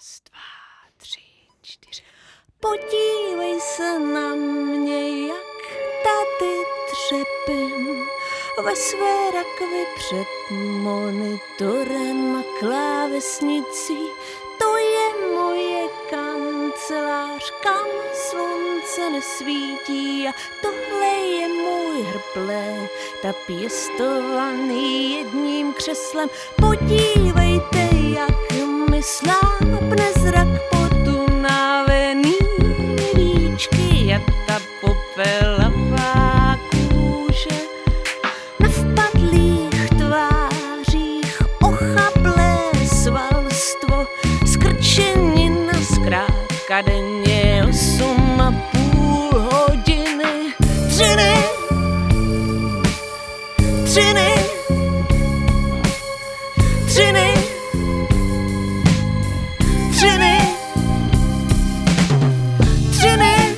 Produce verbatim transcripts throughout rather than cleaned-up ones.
Raz, dva, tři, čtyři. Podívej se na mě, jak tady třepím ve své rakvi před monitorem a klávesnicí. To je moje kancelář, kam slunce nesvítí, a tohle je můj hrble, ta pěstovaný jedním křeslem. Podívejte, jak mi slápne zrak pod unavený víčky a ta popelavá kůže na vpadlých tvářích, ochablé svalstvo, skrčenina, zkrátka denně osm a půl hodiny. Třiny, třiny, třiny, třiny, třiny,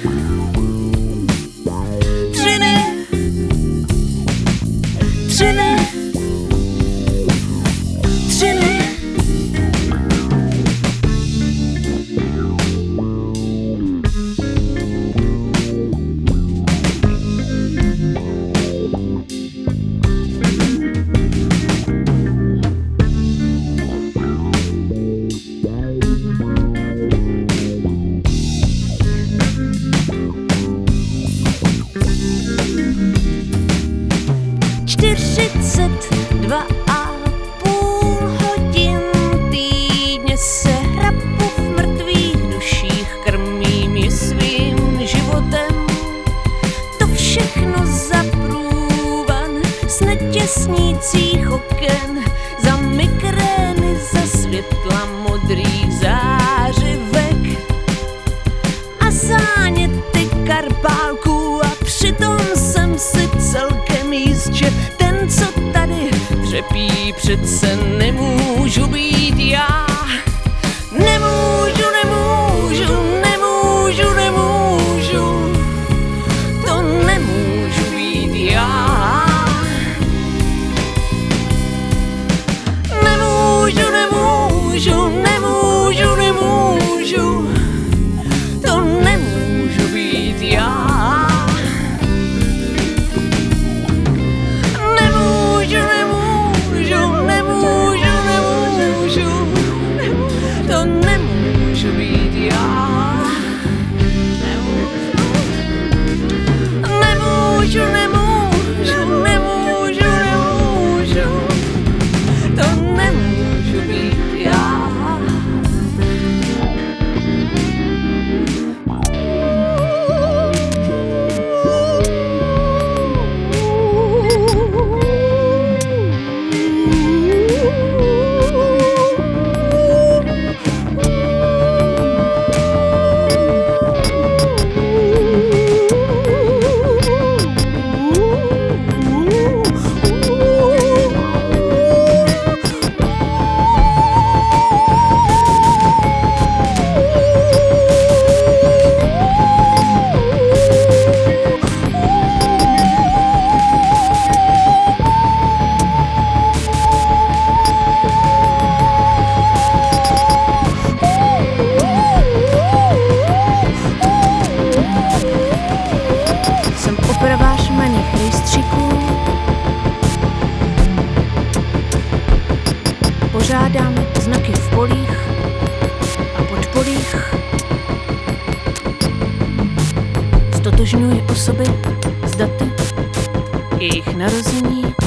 třiny, třiny, třiny. čtyřicet dva a půl hodin týdně se hrabu v mrtvých duších, krmím je svým životem. To všechno za průvan z netěsnících oken, za migrény, za světla modrých zářivek a záněty karbálků. A přitom jsem si celkem jist, že ten, co tady třepí, přece nemůžu být já. Nemůžu, nemůžu, nemůžu, nemůžu, to nemůžu být já. Nemůžu, nemůžu, nemůžu, nemůžu, to nemůžu být já. Nemůžu, nemůžu, nemůžu, nemůžu, to nemůžu být já. Nemůžu, nemůžu, nemůžu, nemůžu, to nemůžu být já. Jsem opravář jmenných rejstříků, pořádám znaky v polích a pod polích, stotožňuji osoby s daty jejich narození